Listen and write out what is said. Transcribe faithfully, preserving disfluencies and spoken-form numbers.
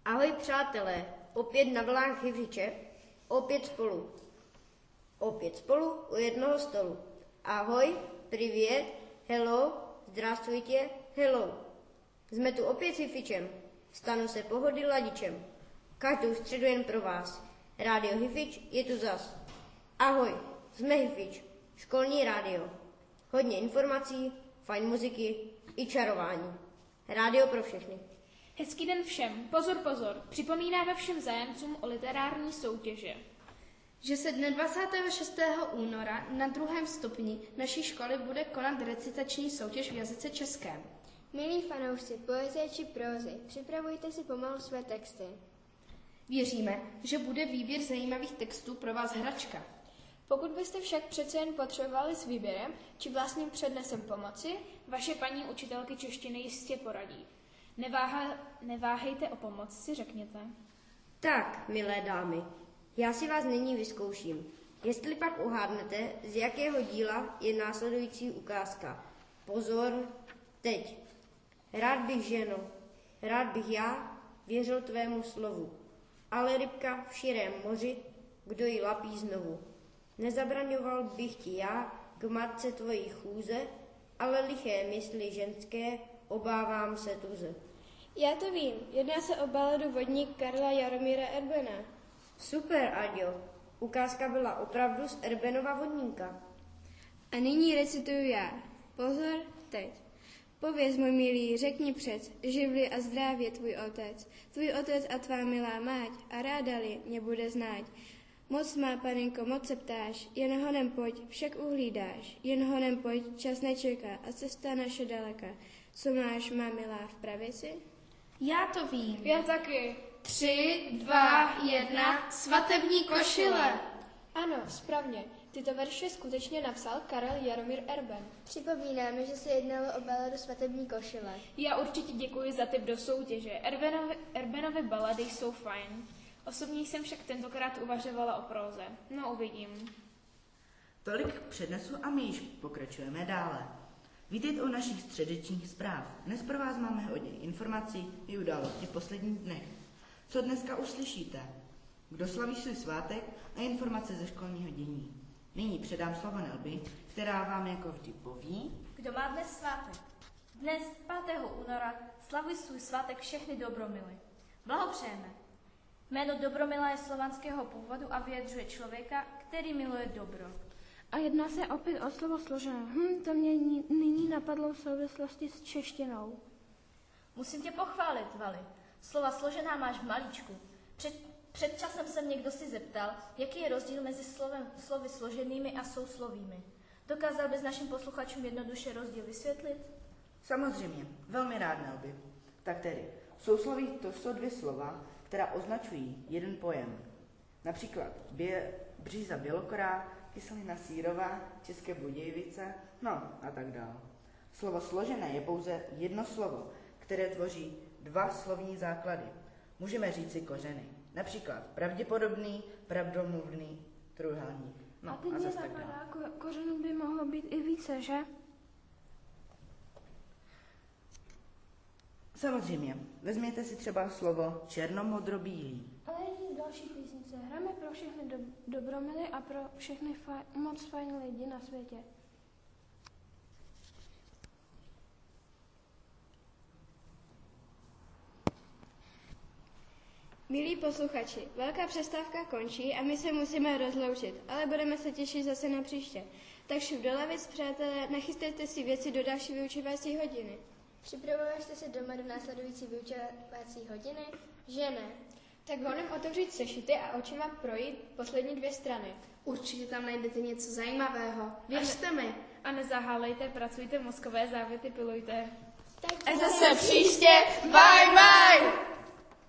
Ahoj přátelé, opět na vlnách Hifyče, opět spolu. Opět spolu u jednoho stolu. Ahoj, privět, hello, zdravstvujte, hello. Jsme tu opět s Hifyčem, stanu se pohody ladičem. Každou středu jen pro vás. Rádio Hifyč je tu zas. Ahoj, jsme Hifyč, školní rádio. Hodně informací, fajn muziky i čarování. Rádio pro všechny. Hezký den všem. Pozor, pozor. Připomínáme všem zájemcům o literární soutěže, že se dne dvacátého šestého února na druhém stupni naší školy bude konat recitační soutěž v jazyce českém. Milí fanoušci poezie či prózy, připravujte si pomalu své texty. Věříme, že bude výběr zajímavých textů pro vás hračka. Pokud byste však přece jen potřebovali s výběrem či vlastním přednesem pomoci, vaše paní učitelky češtiny jistě poradí. Neváha, neváhejte o pomoc, si řekněte. Tak, milé dámy, já si vás nyní vyzkouším. Jestli pak uhádnete, z jakého díla je následující ukázka. Pozor, teď. Rád bych, ženo, rád bych já věřil tvému slovu, ale rybka v širém moři, kdo ji lapí znovu. Nezabraňoval bych ti já k matce tvojí chůze, ale liché mysli ženské obávám se tuze. Já to vím, jedná se o baladu Vodník Karla Jaromíra Erbena. Super, Aďo, ukázka byla opravdu z Erbenova Vodníka. A nyní recituju já. Pozor, teď. Pověz, můj milý, řekni přec, živli a zdrávě tvůj otec, tvůj otec a tvá milá máť, a ráda-li mě bude znát. Moc má, panenko, moc se ptáš, jen honem pojď, však uhlídáš, jen honem pojď, čas nečeká a cesta naše daleka. Co máš, má milá, v pravici? Já to vím. Já taky. Tři, dva, jedna, svatební košile. Ano, správně. Tyto verše skutečně napsal Karel Jaromír Erben. Připomínáme, že se jednalo o baladu Svatební košile. Já určitě děkuji za tip do soutěže. Erbenovy, Erbenovy balady jsou fajn. Osobně jsem však tentokrát uvažovala o próze. No, uvidím. Tolik k přednesu a my již pokračujeme dále. Vítejte u našich středečních zpráv. Dnes pro vás máme hodně informací i události v posledních dnech. Co dneska uslyšíte? Kdo slaví svůj svátek a informace ze školního dění. Nyní předám slovo Nelby, která vám jako vždy poví. Kdo má dnes svátek? Dnes, pátého února, slavují svůj svátek všechny dobromily. Blahopřejeme. Jméno Dobromila je slovanského původu a vyjadřuje člověka, který miluje dobro. A jedná se opět o slovo složené. Hm, to mě nyní napadlo v souvislosti s češtinou. Musím tě pochválit, Vali. Slova složená máš v malíčku. Před, před časem se mě kdo si zeptal, jaký je rozdíl mezi slovem, slovy složenými a souslovími. Dokázal bys našim posluchačům jednoduše rozdíl vysvětlit? Samozřejmě, velmi rád, Nelby. Tak tedy, sousloví to jsou dvě slova, která označují jeden pojem. Například bě, bříza bělokorá, kyselina sýrová, České Budějovice, no a tak dále. Slovo složené je pouze jedno slovo, které tvoří dva slovní základy. Můžeme říci kořeny. Například pravděpodobný, pravdomluvný, trojúhelník. No a teď a mě zase tak dále. napadá, ko- kořenů by mohlo být i více, že? Samozřejmě, vezměte si třeba slovo černomodrobílý. Ale i další písnice. Hráme pro všechny do- dobromily a pro všechny faj- moc fajn lidi na světě. Milí posluchači, velká přestávka končí a my se musíme rozloučit, ale budeme se těšit zase na příště. Tak šup do lavic, přátelé, nachystejte si věci do další vyučovací hodiny. Připravuješ jste se doma do následující vyučovací hodiny? Že ne? Tak honem otevřít sešity a očima projít poslední dvě strany. Určitě tam najdete něco zajímavého. Věřte mi. A nezahálejte, pracujte mozkové závity, pilujte. Tak A zase příště. Bye, bye!